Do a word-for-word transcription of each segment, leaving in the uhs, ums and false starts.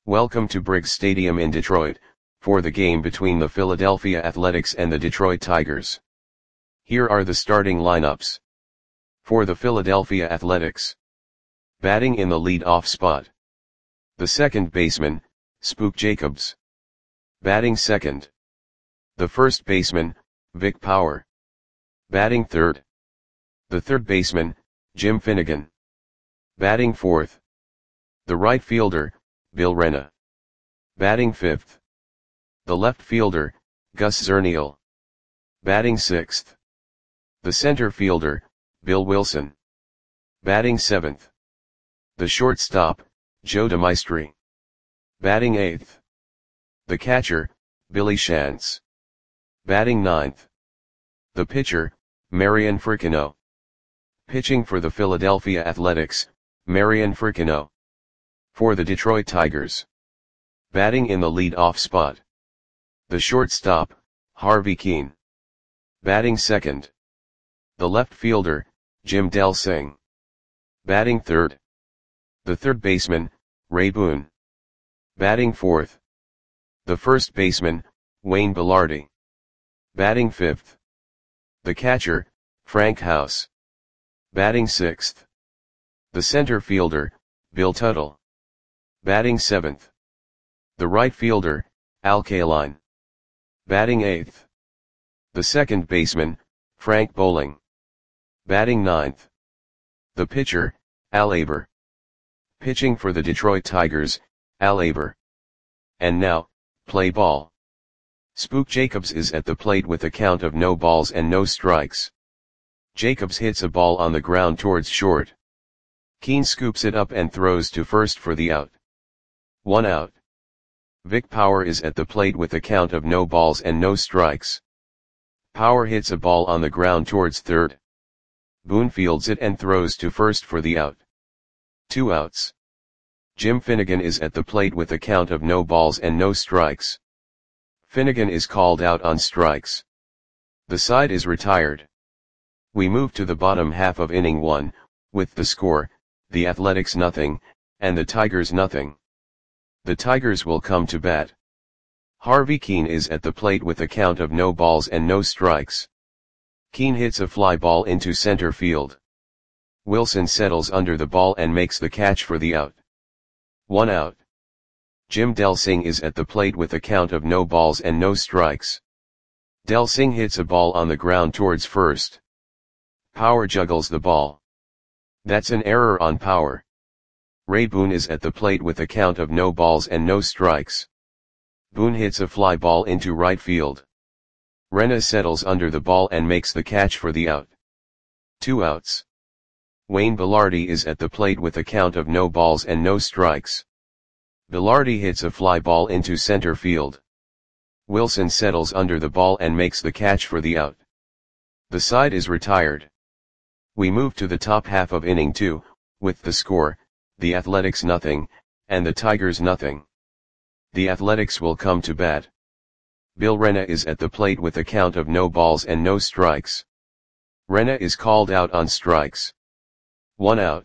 Welcome to Briggs Stadium in Detroit, for the game between the Philadelphia Athletics and the Detroit Tigers. Here are the starting lineups. For the Philadelphia Athletics. Batting in the lead-off spot. The second baseman, Spook Jacobs. Batting second. The first baseman, Vic Power. Batting third. The third baseman, Jim Finnegan. Batting fourth. The right fielder, Bill Rena. Batting fifth. The left fielder, Gus Zernial. Batting sixth. The center fielder, Bill Wilson. Batting seventh. The shortstop, Joe DeMaestri. Batting eighth. The catcher, Billy Shantz. Batting ninth. The pitcher, Marian Fricino. Pitching for the Philadelphia Athletics, Marian Fricino. For the Detroit Tigers. Batting in the lead-off spot. The shortstop, Harvey Kuenn. Batting second. The left fielder, Jim Delsing. Batting third. The third baseman, Ray Boone. Batting fourth. The first baseman, Wayne Belardi. Batting fifth. The catcher, Frank House. Batting sixth. The center fielder, Bill Tuttle. Batting seventh. The right fielder, Al Kaline. Batting eighth. The second baseman, Frank Bowling. Batting ninth. The pitcher, Al Aber. Pitching for the Detroit Tigers, Al Aber. And now, play ball. Spook Jacobs is at the plate with a count of no balls and no strikes. Jacobs hits a ball on the ground towards short. Kuenn scoops it up and throws to first for the out. One out. Vic Power is at the plate with a count of no balls and no strikes. Power hits a ball on the ground towards third. Boone fields it and throws to first for the out. Two outs. Jim Finnegan is at the plate with a count of no balls and no strikes. Finnegan is called out on strikes. The side is retired. We move to the bottom half of inning one, with the score, the Athletics nothing, and the Tigers nothing. The Tigers will come to bat. Harvey Kuenn is at the plate with a count of no balls and no strikes. Kuenn hits a fly ball into center field. Wilson settles under the ball and makes the catch for the out. One out. Jim Delsing is at the plate with a count of no balls and no strikes. Delsing hits a ball on the ground towards first. Power juggles the ball. That's an error on Power. Ray Boone is at the plate with a count of no balls and no strikes. Boone hits a fly ball into right field. Rena settles under the ball and makes the catch for the out. Two outs. Wayne Belardi is at the plate with a count of no balls and no strikes. Belardi hits a fly ball into center field. Wilson settles under the ball and makes the catch for the out. The side is retired. We move to the top half of inning two, with the score, the Athletics nothing, and the Tigers nothing. The Athletics will come to bat. Bill Rena is at the plate with a count of no balls and no strikes. Rena is called out on strikes. One out.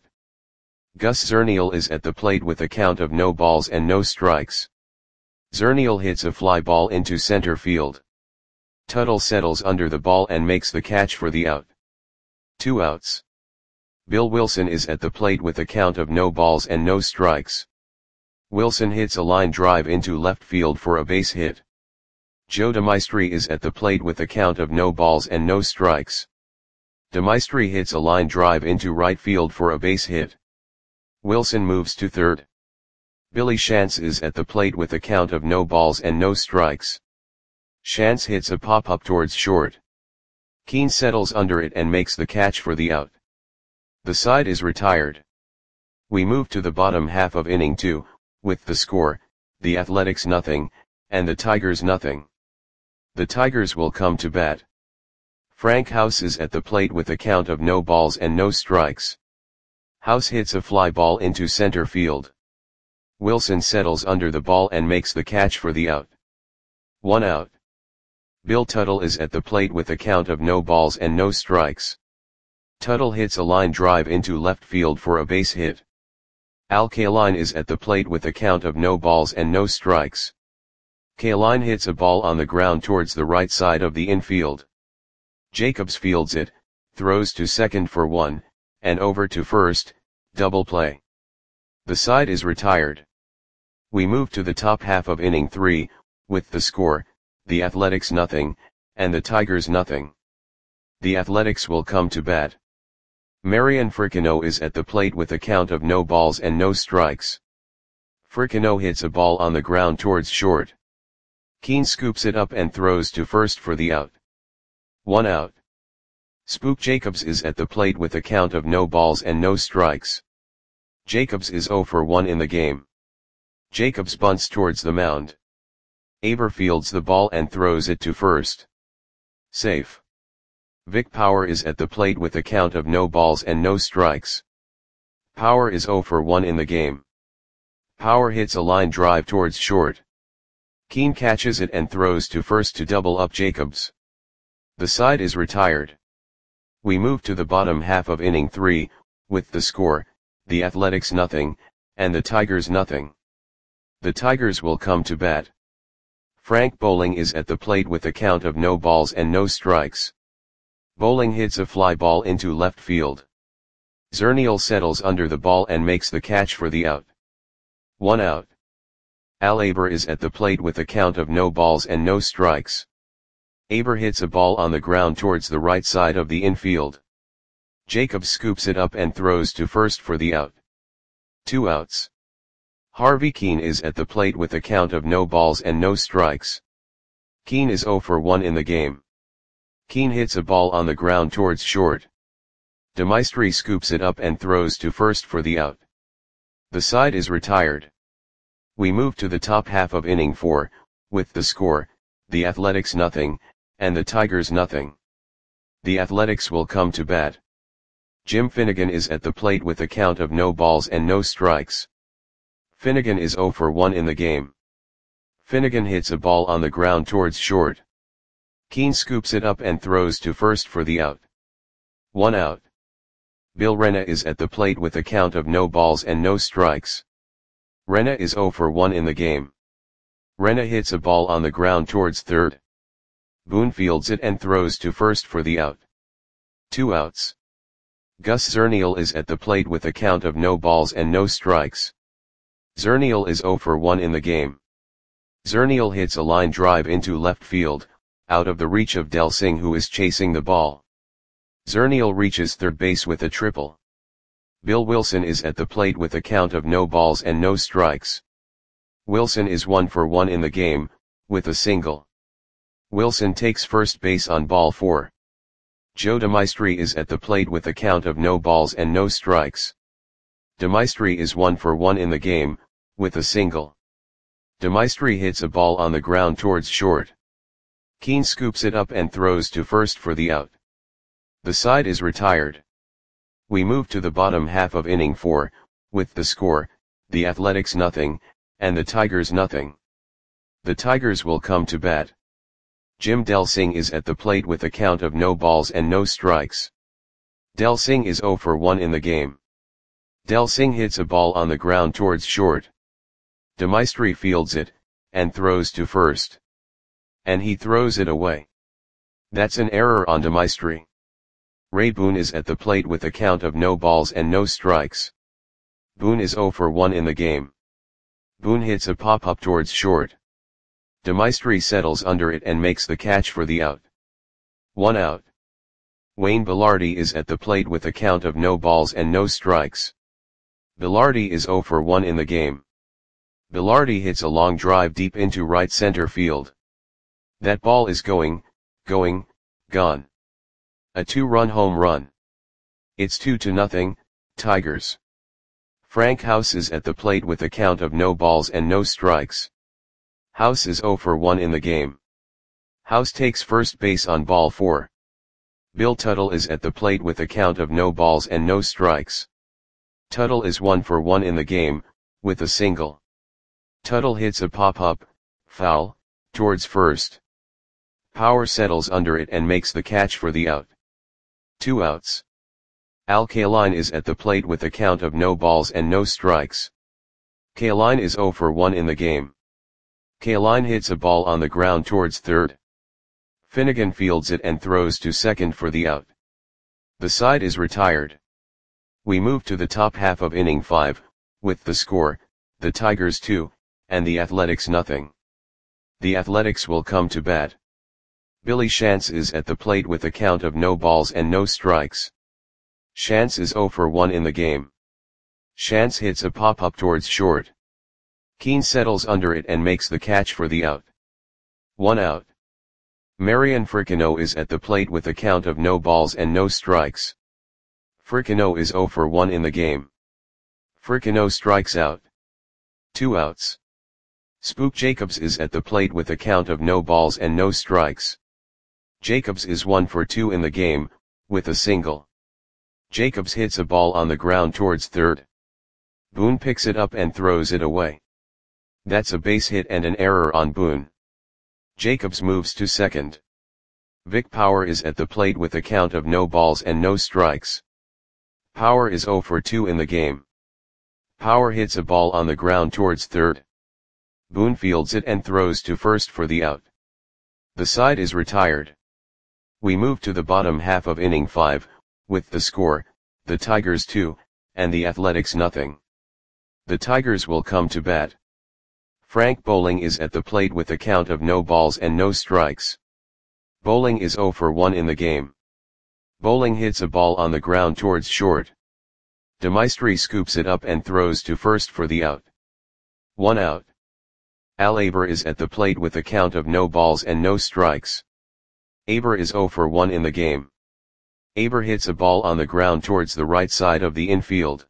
Gus Zernial is at the plate with a count of no balls and no strikes. Zernial hits a fly ball into center field. Tuttle settles under the ball and makes the catch for the out. Two outs. Bill Wilson is at the plate with a count of no balls and no strikes. Wilson hits a line drive into left field for a base hit. Joe DeMaestri is at the plate with a count of no balls and no strikes. DeMaestri hits a line drive into right field for a base hit. Wilson moves to third. Billy Shantz is at the plate with a count of no balls and no strikes. Shantz hits a pop-up towards short. Kuenn settles under it and makes the catch for the out. The side is retired. We move to the bottom half of inning two, with the score, the Athletics nothing, and the Tigers nothing. The Tigers will come to bat. Frank House is at the plate with a count of no balls and no strikes. House hits a fly ball into center field. Wilson settles under the ball and makes the catch for the out. One out. Bill Tuttle is at the plate with a count of no balls and no strikes. Tuttle hits a line drive into left field for a base hit. Al Kaline is at the plate with a count of no balls and no strikes. Kaline hits a ball on the ground towards the right side of the infield. Jacobs fields it, throws to second for one, and over to first, double play. The side is retired. We move to the top half of inning three, with the score, the Athletics nothing, and the Tigers nothing. The Athletics will come to bat. Marian Fricino is at the plate with a count of no balls and no strikes. Fricino hits a ball on the ground towards short. Keane scoops it up and throws to first for the out. One out. Spook Jacobs is at the plate with a count of no balls and no strikes. Jacobs is oh for one in the game. Jacobs bunts towards the mound. Aber fields the ball and throws it to first. Safe. Vic Power is at the plate with a count of no balls and no strikes. Power is oh for one in the game. Power hits a line drive towards short. Keane catches it and throws to first to double up Jacobs. The side is retired. We move to the bottom half of inning three, with the score, the Athletics nothing, and the Tigers nothing. The Tigers will come to bat. Frank Bowling is at the plate with a count of no balls and no strikes. Bowling hits a fly ball into left field. Zernial settles under the ball and makes the catch for the out. One out. Al Aber is at the plate with a count of no balls and no strikes. Aber hits a ball on the ground towards the right side of the infield. Jacobs scoops it up and throws to first for the out. Two outs. Harvey Keane is at the plate with a count of no balls and no strikes. Keane is oh for one in the game. Keane hits a ball on the ground towards short. DeMaestri scoops it up and throws to first for the out. The side is retired. We move to the top half of inning four, with the score, the Athletics nothing, and the Tigers nothing. The Athletics will come to bat. Jim Finnegan is at the plate with a count of no balls and no strikes. Finnegan is oh for one in the game. Finnegan hits a ball on the ground towards short. Keane scoops it up and throws to first for the out. One out. Bill Rena is at the plate with a count of no balls and no strikes. Rena is oh for one in the game. Rena hits a ball on the ground towards third. Boone fields it and throws to first for the out. Two outs. Gus Zernial is at the plate with a count of no balls and no strikes. Zernial is oh for one in the game. Zernial hits a line drive into left field, out of the reach of Del Singh, who is chasing the ball. Zernial reaches third base with a triple. Bill Wilson is at the plate with a count of no balls and no strikes. Wilson is one for one in the game, with a single. Wilson takes first base on ball four. Joe DeMaestri is at the plate with a count of no balls and no strikes. DeMaestri is one for one in the game, with a single. DeMaestri hits a ball on the ground towards short. Keane scoops it up and throws to first for the out. The side is retired. We move to the bottom half of inning four, with the score, the Athletics nothing, and the Tigers nothing. The Tigers will come to bat. Jim Del Singh is at the plate with a count of no balls and no strikes. Del Singh is oh for one in the game. Del Singh hits a ball on the ground towards short. DeMaestri fields it, and throws to first. And he throws it away. That's an error on DeMaestri. Ray Boone is at the plate with a count of no balls and no strikes. Boone is oh for one in the game. Boone hits a pop-up towards short. DeMaestri settles under it and makes the catch for the out. One out. Wayne Bilardi is at the plate with a count of no balls and no strikes. Bilardi is oh for one in the game. Bilardi hits a long drive deep into right center field. That ball is going, going, gone. A two-run home run. It's two to nothing, Tigers. Frank House is at the plate with a count of no balls and no strikes. House is oh for one in the game. House takes first base on ball four. Bill Tuttle is at the plate with a count of no balls and no strikes. Tuttle is one for one in the game, with a single. Tuttle hits a pop-up, foul, towards first. Power settles under it and makes the catch for the out. Two outs. Al Kaline is at the plate with a count of no balls and no strikes. Kaline is zero for one in the game. Kaline hits a ball on the ground towards third. Finnegan fields it and throws to second for the out. The side is retired. We move to the top half of inning five, with the score, the Tigers two, and the Athletics nothing. The Athletics will come to bat. Billy Shantz is at the plate with a count of no balls and no strikes. Shantz is zero for one in the game. Shantz hits a pop-up towards short. Keane settles under it and makes the catch for the out. One out. Marian Fricino is at the plate with a count of no balls and no strikes. Fricino is zero for one in the game. Fricino strikes out. Two outs. Spook Jacobs is at the plate with a count of no balls and no strikes. Jacobs is one for two in the game, with a single. Jacobs hits a ball on the ground towards third. Boone picks it up and throws it away. That's a base hit and an error on Boone. Jacobs moves to second. Vic Power is at the plate with a count of no balls and no strikes. Power is zero for two in the game. Power hits a ball on the ground towards third. Boone fields it and throws to first for the out. The side is retired. We move to the bottom half of inning five, with the score, the Tigers two, and the Athletics nothing. The Tigers will come to bat. Frank Bowling is at the plate with a count of no balls and no strikes. Bowling is zero for one in the game. Bowling hits a ball on the ground towards short. DeMaestri scoops it up and throws to first for the out. One out. Al Aber is at the plate with a count of no balls and no strikes. Aber is zero for one in the game. Aber hits a ball on the ground towards the right side of the infield.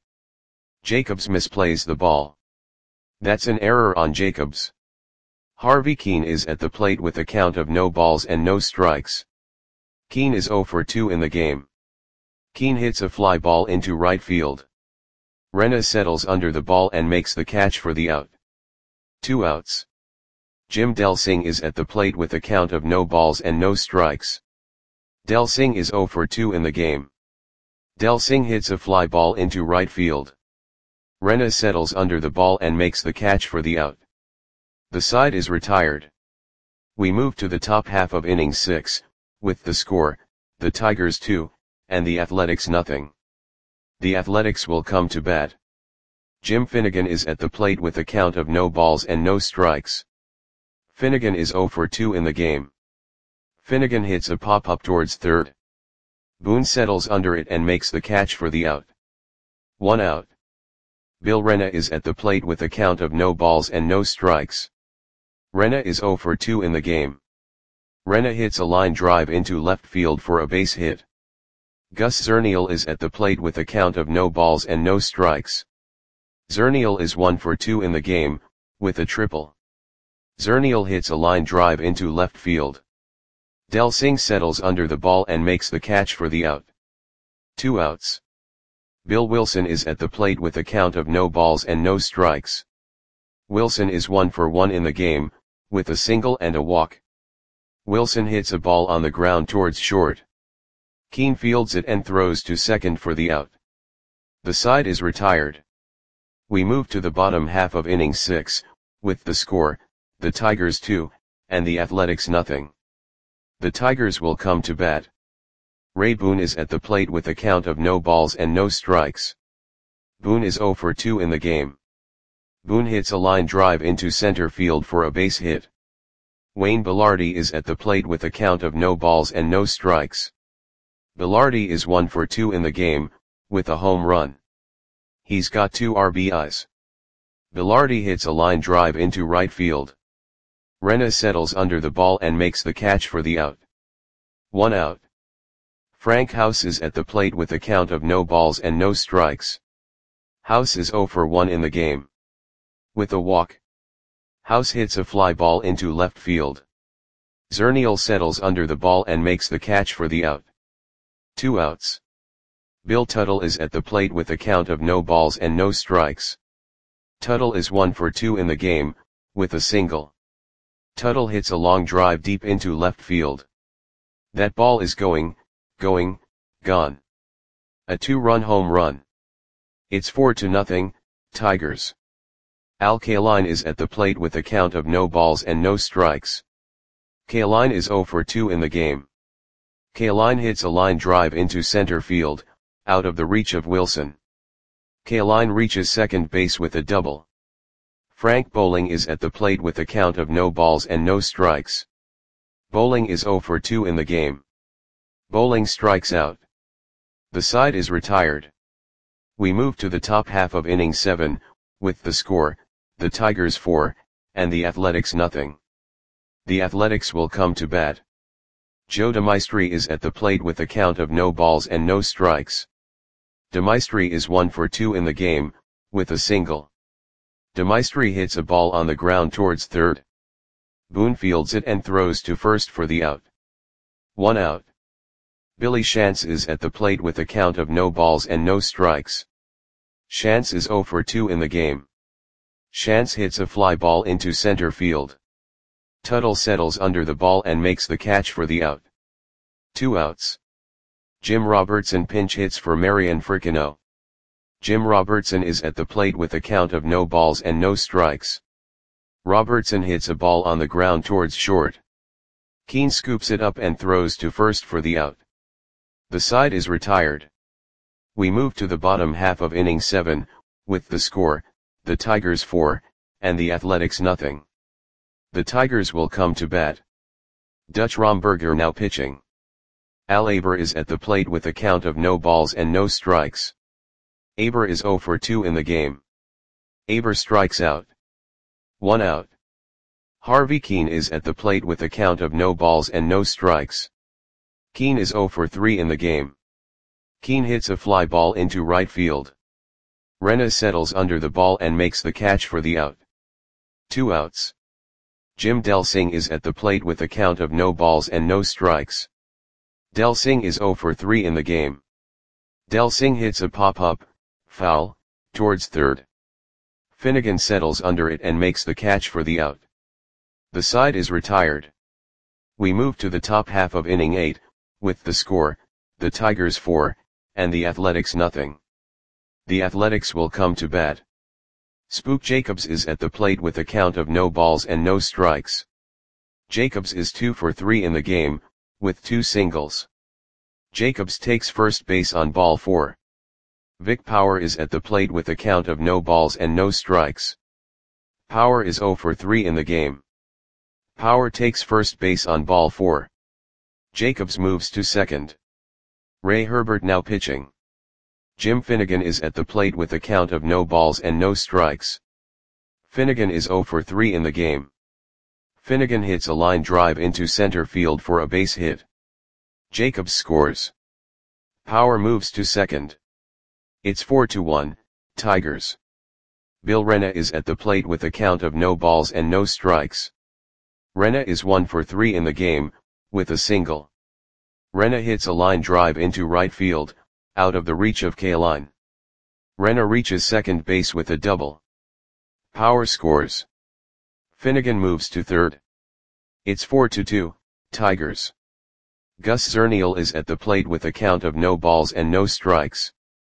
Jacobs misplays the ball. That's an error on Jacobs. Harvey Keane is at the plate with a count of no balls and no strikes. Keane is zero for two in the game. Keane hits a fly ball into right field. Rena settles under the ball and makes the catch for the out. Two outs. Jim Delsing is at the plate with a count of no balls and no strikes. Delsing is zero for two in the game. Delsing hits a fly ball into right field. Rena settles under the ball and makes the catch for the out. The side is retired. We move to the top half of inning six, with the score, the Tigers two, and the Athletics nothing. The Athletics will come to bat. Jim Finnegan is at the plate with a count of no balls and no strikes. Finnegan is zero for two in the game. Finnegan hits a pop-up towards third. Boone settles under it and makes the catch for the out. One out. Bill Rena is at the plate with a count of no balls and no strikes. Rena is zero for two in the game. Rena hits a line drive into left field for a base hit. Gus Zernial is at the plate with a count of no balls and no strikes. Zernial is one for two in the game, with a triple. Zernial hits a line drive into left field. Delsing settles under the ball and makes the catch for the out. Two outs. Bill Wilson is at the plate with a count of no balls and no strikes. Wilson is one for one in the game, with a single and a walk. Wilson hits a ball on the ground towards short. Keane fields it and throws to second for the out. The side is retired. We move to the bottom half of inning six, with the score, the Tigers two, and the Athletics nothing. The Tigers will come to bat. Ray Boone is at the plate with a count of no balls and no strikes. Boone is zero for two in the game. Boone hits a line drive into center field for a base hit. Wayne Belardi is at the plate with a count of no balls and no strikes. Belardi is one for two in the game, with a home run. He's got two R B Is. Belardi hits a line drive into right field. Rena settles under the ball and makes the catch for the out. One out. Frank House is at the plate with a count of no balls and no strikes. House is zero for one in the game. With a walk. House hits a fly ball into left field. Zernial settles under the ball and makes the catch for the out. Two outs. Bill Tuttle is at the plate with a count of no balls and no strikes. Tuttle is one for two in the game, with a single. Tuttle hits a long drive deep into left field. That ball is going, going, gone. A two-run home run. It's four to nothing, Tigers. Al Kaline is at the plate with a count of no balls and no strikes. Kaline is zero for two in the game. Kaline hits a line drive into center field, out of the reach of Wilson. Kaline reaches second base with a double. Frank Bowling is at the plate with a count of no balls and no strikes. Bowling is zero for two in the game. Bowling strikes out. The side is retired. We move to the top half of inning seven, with the score, the Tigers four, and the Athletics nothing. The Athletics will come to bat. Joe DeMaestri is at the plate with a count of no balls and no strikes. DeMaestri is one for two in the game, with a single. DeMaestri hits a ball on the ground towards third. Boone fields it and throws to first for the out. One out. Billy Shantz is at the plate with a count of no balls and no strikes. Shantz is zero for two in the game. Shantz hits a fly ball into center field. Tuttle settles under the ball and makes the catch for the out. Two outs. Jim Robertson pinch hits for Marion Fricino. Jim Robertson is at the plate with a count of no balls and no strikes. Robertson hits a ball on the ground towards short. Keane scoops it up and throws to first for the out. The side is retired. We move to the bottom half of inning seven, with the score, the Tigers four, and the Athletics nothing. The Tigers will come to bat. Dutch Romberger now pitching. Al Aber is at the plate with a count of no balls and no strikes. Aber is zero for two in the game. Aber strikes out. One out. Harvey Keane is at the plate with a count of no balls and no strikes. Keane is zero for three in the game. Keane hits a fly ball into right field. Renna settles under the ball and makes the catch for the out. Two outs. Jim Delsing is at the plate with a count of no balls and no strikes. Delsing is zero for three in the game. Delsing hits a pop-up, foul, towards third. Finnegan settles under it and makes the catch for the out. The side is retired. We move to the top half of inning eight, with the score, the Tigers four, and the Athletics nothing. The Athletics will come to bat. Spook Jacobs is at the plate with a count of no balls and no strikes. Jacobs is two for three in the game, with two singles. Jacobs takes first base on ball four. Vic Power is at the plate with a count of no balls and no strikes. Power is zero for three in the game. Power takes first base on ball four. Jacobs moves to second. Ray Herbert now pitching. Jim Finnegan is at the plate with a count of no balls and no strikes. Finnegan is zero for three in the game. Finnegan hits a line drive into center field for a base hit. Jacobs scores. Power moves to second. It's four to one, Tigers. Bill Renna is at the plate with a count of no balls and no strikes. Renna is one for three in the game, with a single. Renna hits a line drive into right field, out of the reach of Kaline. Renna reaches second base with a double. Power scores. Finnegan moves to third. It's four to two, Tigers. Gus Zernial is at the plate with a count of no balls and no strikes.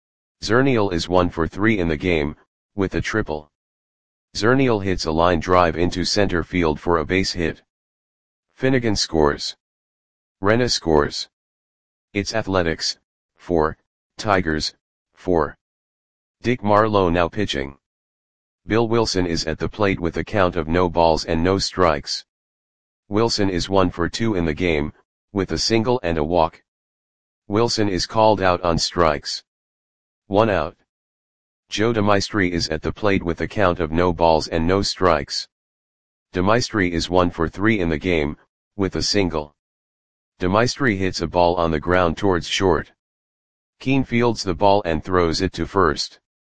Zernial is one for three in the game, with a triple. Zernial hits a line drive into center field for a base hit. Finnegan scores. Renna scores. It's Athletics, four, Tigers, four. Dick Marlowe now pitching. Bill Wilson is at the plate with a count of no balls and no strikes. Wilson is one for two in the game, with a single and a walk. Wilson is called out on strikes. One out. Joe DeMaestri is at the plate with a count of no balls and no strikes. DeMaestri is one for three in the game, with a single. DeMaestri hits a ball on the ground towards short. Keane fields the ball and throws it to first.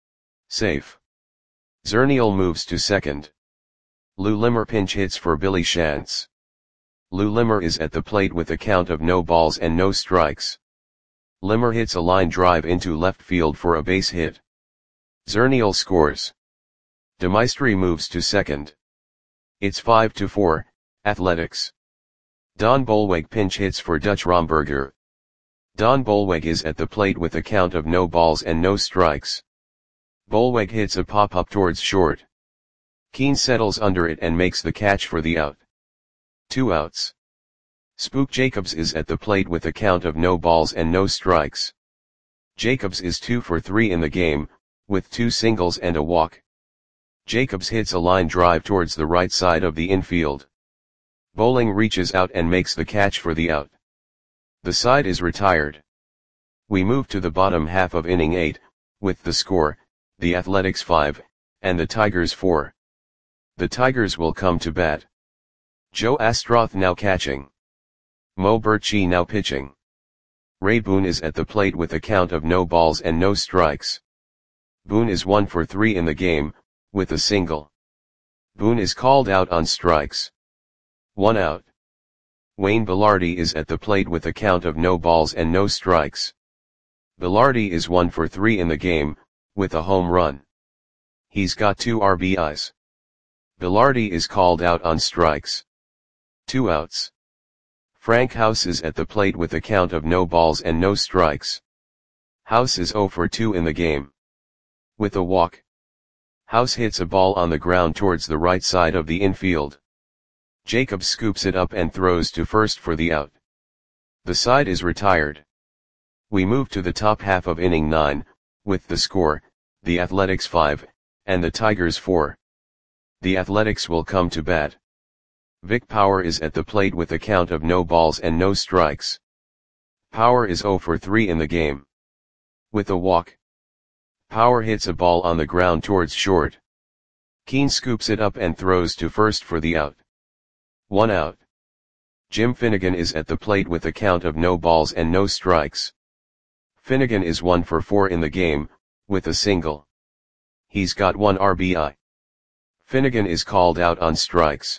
Safe. Zernial moves to second. Lou Limmer pinch hits for Billy Shantz. Lou Limmer is at the plate with a count of no balls and no strikes. Limmer hits a line drive into left field for a base hit. Zernial scores. DeMaestri moves to second. It's five to four, Athletics. Don Bolweg pinch hits for Dutch Romberger. Don Bolweg is at the plate with a count of no balls and no strikes. Bolweg hits a pop-up towards short. Keane settles under it and makes the catch for the out. Two outs. Spook Jacobs is at the plate with a count of no balls and no strikes. Jacobs is two for three in the game, with two singles and a walk. Jacobs hits a line drive towards the right side of the infield. Bowling reaches out and makes the catch for the out. The side is retired. We move to the bottom half of inning eight, with the score, the Athletics five, and the Tigers four. The Tigers will come to bat. Joe Astroth now catching. Mo Birchie now pitching. Ray Boone is at the plate with a count of no balls and no strikes. Boone is one for three in the game, with a single. Boone is called out on strikes. One out. Wayne Belardi is at the plate with a count of no balls and no strikes. Belardi is one for three in the game, with a home run. He's got two R B Is. Belardi is called out on strikes. Two outs. Frank House is at the plate with a count of no balls and no strikes. House is zero for two in the game. With a walk. House hits a ball on the ground towards the right side of the infield. Jacobs scoops it up and throws to first for the out. The side is retired. We move to the top half of inning nine, with the score, the Athletics five, and the Tigers four. The Athletics will come to bat. Vic Power is at the plate with a count of no balls and no strikes. Power is zero for three in the game. With a walk. Power hits a ball on the ground towards short. Keane scoops it up and throws to first for the out. One out. Jim Finnegan is at the plate with a count of no balls and no strikes. Finnegan is one for four in the game, with a single. He's got one R B I. Finnegan is called out on strikes.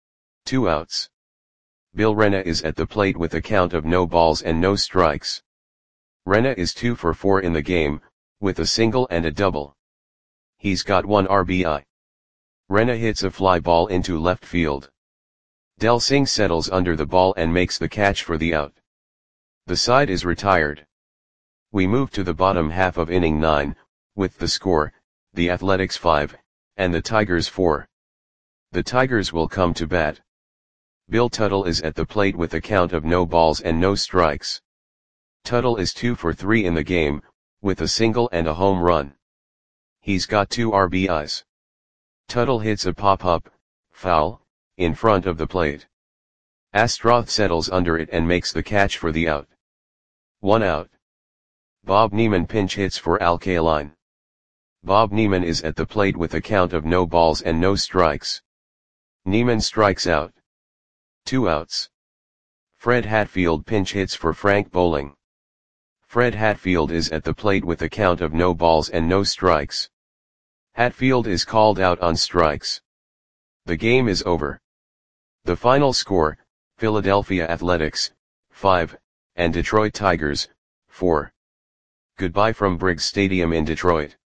Two outs. Bill Renna is at the plate with a count of no balls and no strikes. Renna is two for four in the game, with a single and a double. He's got one R B I. Renna hits a fly ball into left field. Del Singh settles under the ball and makes the catch for the out. The side is retired. We move to the bottom half of inning nine, with the score, the Athletics five, and the Tigers four. The Tigers will come to bat. Bill Tuttle is at the plate with a count of no balls and no strikes. Tuttle is two for three in the game, with a single and a home run. He's got two R B Is. Tuttle hits a pop-up, foul, in front of the plate. Astroth settles under it and makes the catch for the out. One out. Bob Neiman pinch hits for Al Kaline. Bob Neiman is at the plate with a count of no balls and no strikes. Neiman strikes out. Two outs. Fred Hatfield pinch hits for Frank Bowling. Fred Hatfield is at the plate with a count of no balls and no strikes. Hatfield is called out on strikes. The game is over. The final score, Philadelphia Athletics, five, and Detroit Tigers, four. Goodbye from Briggs Stadium in Detroit.